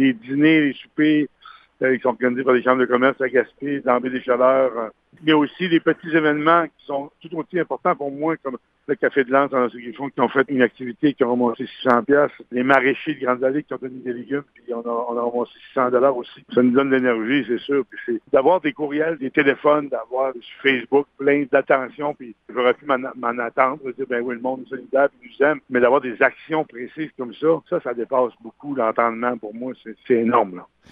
les dîners, les soupers qui sont organisés par les chambres de commerce à Gaspé, dans Baie des Chaleurs. Mais aussi des petits événements qui sont tout aussi importants pour moi, comme le Café de Lens, qui ont fait une activité, qui ont remonté 600 pièces. Les maraîchers de Grande-Vallée qui ont donné des légumes, puis on a remonté 600 $ aussi. Ça nous donne de l'énergie, c'est sûr. Puis c'est d'avoir des courriels, des téléphones, d'avoir sur Facebook plein d'attention, puis j'aurais pu m'en attendre, dire, ben oui, le monde est solidaire, puis nous aime, mais d'avoir des actions précises comme ça dépasse beaucoup l'entendement pour moi, c'est énorme, là.